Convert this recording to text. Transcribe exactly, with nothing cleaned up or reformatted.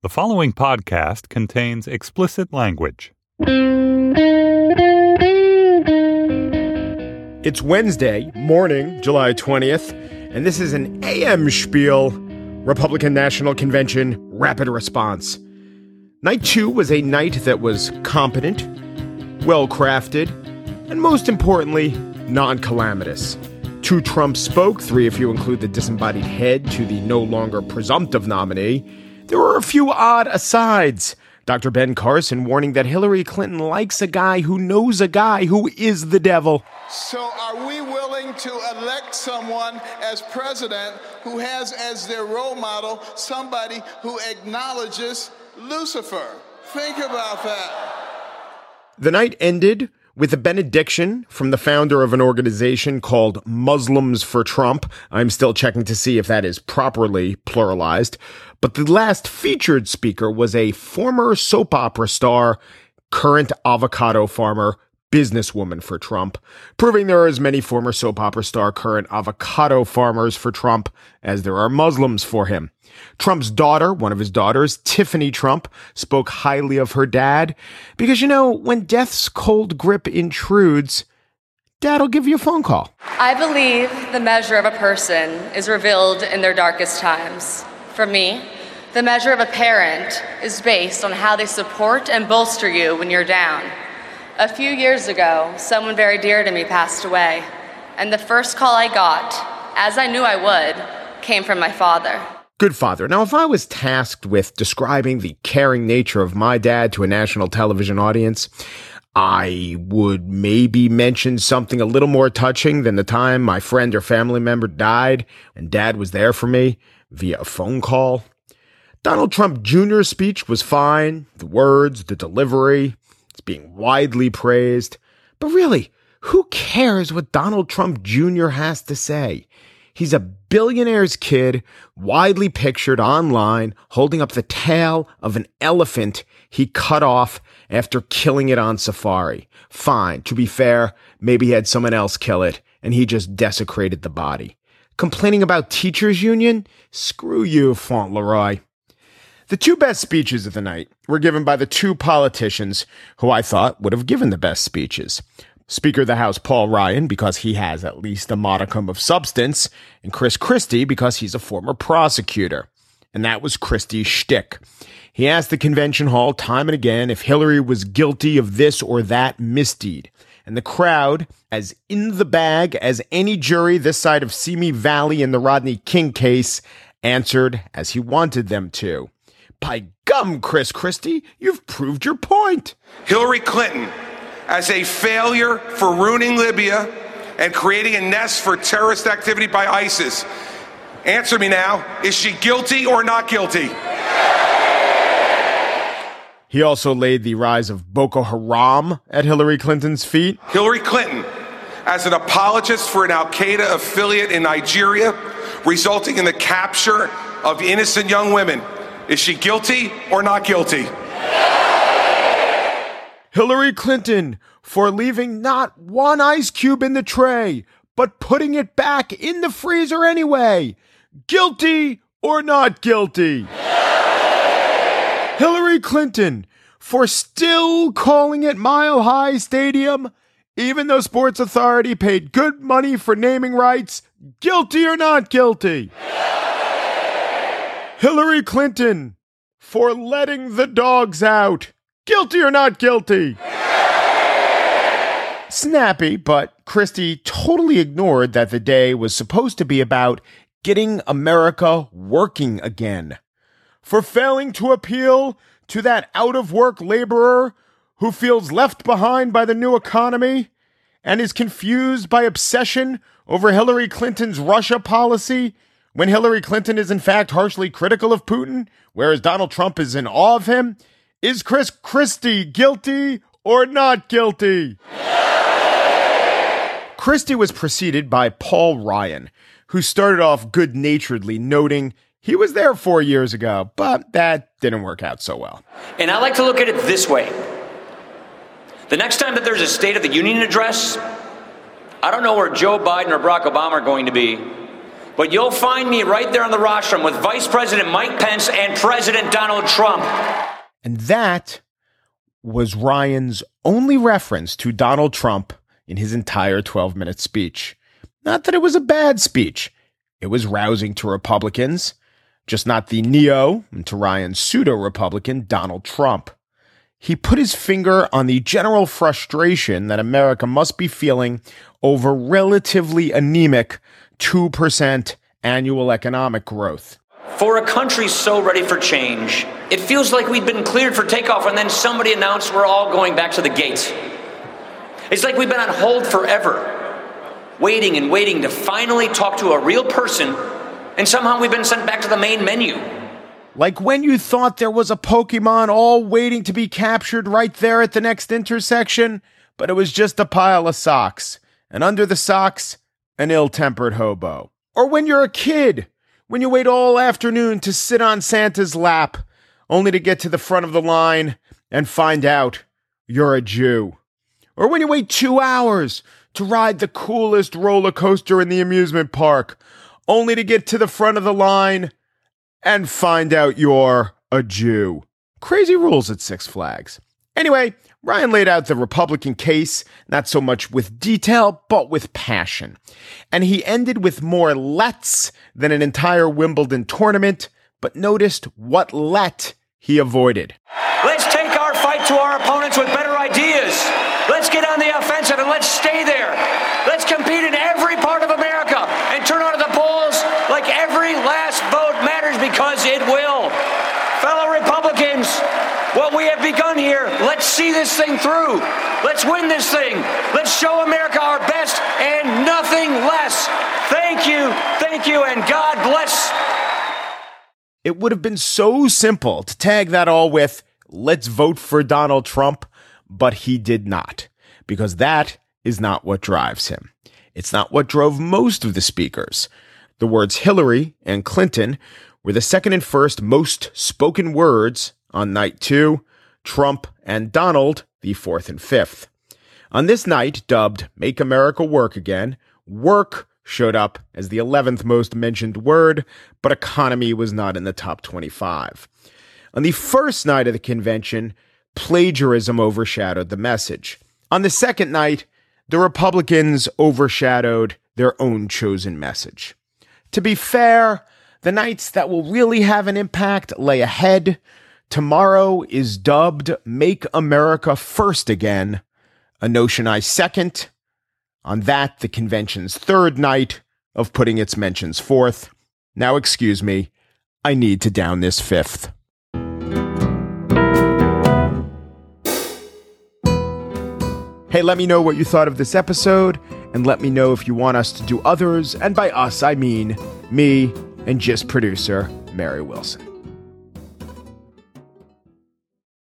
The following podcast contains explicit language. It's Wednesday morning, July twentieth, and this is an A M spiel, Republican National Convention Rapid Response. Night two was a night that was competent, well-crafted, and most importantly, non-calamitous. Two Trumps spoke, three if you include the disembodied head to the no longer presumptive nominee. There were a few odd asides. Doctor Ben Carson warning that Hillary Clinton likes a guy who knows a guy who is the devil. So are we willing to elect someone as president who has as their role model somebody who acknowledges Lucifer? Think about that. The night ended with a benediction from the founder of an organization called Muslims for Trump. I'm still checking to see if that is properly pluralized. But the last featured speaker was a former soap opera star, current avocado farmer, businesswoman for Trump, proving there are as many former soap opera star, current avocado farmers for Trump as there are Muslims for him. Trump's daughter, one of his daughters, Tiffany Trump, spoke highly of her dad because, you know, when death's cold grip intrudes, Dad'll give you a phone call. I believe the measure of a person is revealed in their darkest times. For me, the measure of a parent is based on how they support and bolster you when you're down. A few years ago, someone very dear to me passed away, and the first call I got, as I knew I would, came from my father. Good father. Now, if I was tasked with describing the caring nature of my dad to a national television audience, I would maybe mention something a little more touching than the time my friend or family member died and Dad was there for me via a phone call. Donald Trump Junior's speech was fine. The words, the delivery, it's being widely praised. But really, who cares what Donald Trump Junior has to say? He's a billionaire's kid, widely pictured online, holding up the tail of an elephant he cut off after killing it on safari. Fine, to be fair, maybe he had someone else kill it, and he just desecrated the body. Complaining about teachers' union? Screw you, Fauntleroy. The two best speeches of the night were given by the two politicians who I thought would have given the best speeches. Speaker of the House Paul Ryan, because he has at least a modicum of substance, and Chris Christie, because he's a former prosecutor. And that was Christie's shtick. He asked the convention hall time and again if Hillary was guilty of this or that misdeed. And the crowd, as in the bag as any jury this side of Simi Valley in the Rodney King case, answered as he wanted them to. By gum, Chris Christie, you've proved your point. Hillary Clinton, as a failure for ruining Libya and creating a nest for terrorist activity by ISIS. Answer me now, is she guilty or not guilty? He also laid the rise of Boko Haram at Hillary Clinton's feet. Hillary Clinton, as an apologist for an Al-Qaeda affiliate in Nigeria, resulting in the capture of innocent young women. Is she guilty or not guilty? Hillary Clinton for leaving not one ice cube in the tray, but putting it back in the freezer anyway. Guilty or not guilty? Hillary Clinton for still calling it Mile High Stadium, even though Sports Authority paid good money for naming rights. Guilty or not guilty? Hillary Clinton for letting the dogs out. Guilty or not guilty? Snappy, but Christie totally ignored that the day was supposed to be about getting America working again. For failing to appeal to that out-of-work laborer who feels left behind by the new economy and is confused by obsession over Hillary Clinton's Russia policy when Hillary Clinton is in fact harshly critical of Putin, whereas Donald Trump is in awe of him. Is Chris Christie guilty or not guilty? Christie was preceded by Paul Ryan, who started off good-naturedly noting he was there four years ago, but that didn't work out so well. And I like to look at it this way. The next time that there's a State of the Union address, I don't know where Joe Biden or Barack Obama are going to be, But you'll find me right there on the rostrum with Vice President Mike Pence and President Donald Trump. And that was Ryan's only reference to Donald Trump in his entire twelve-minute speech. Not that it was a bad speech. It was rousing to Republicans, just not the neo, and to Ryan's pseudo-Republican, Donald Trump. He put his finger on the general frustration that America must be feeling over relatively anemic two percent annual economic growth. For a country so ready for change, it feels like we've been cleared for takeoff and then somebody announced we're all going back to the gates. It's like we've been on hold forever, waiting and waiting to finally talk to a real person, and somehow we've been sent back to the main menu. Like when you thought there was a Pokemon all waiting to be captured right there at the next intersection, but it was just a pile of socks, and under the socks, an ill-tempered hobo. Or when you're a kid, when you wait all afternoon to sit on Santa's lap, only to get to the front of the line and find out you're a Jew. Or when you wait two hours to ride the coolest roller coaster in the amusement park, only to get to the front of the line and find out you're a Jew. Crazy rules at Six Flags. Anyway, Ryan laid out the Republican case, not so much with detail, but with passion. And he ended with more lets than an entire Wimbledon tournament, but noticed what let he avoided. Let's take our fight to our opponents with better ideas. Let's get on the offensive and let's stay there. Let's compete in every part of America and turn out at the polls like every last vote matters, because it will. Fellow Republicans, what we have begun here, let's see this thing through. Let's win this thing. Let's show America our best and nothing less. Thank you, thank you, and God bless. It would have been so simple to tag that all with, let's vote for Donald Trump, but he did not, because that is not what drives him. It's not what drove most of the speakers. The words Hillary and Clinton were the second and first most spoken words on night two, Trump and Donald the fourth and fifth. On this night, dubbed Make America Work Again, work showed up as the eleventh most mentioned word, but economy was not in the top twenty-five. On the first night of the convention, plagiarism overshadowed the message. On the second night, the Republicans overshadowed their own chosen message. To be fair, the nights that will really have an impact lay ahead. Tomorrow is dubbed Make America First Again, a notion I second. On that, the convention's third night of putting its mentions forth. Now, excuse me, I need to down this fifth. Hey, let me know what you thought of this episode, and let me know if you want us to do others, and by us, I mean me and Gist producer Mary Wilson.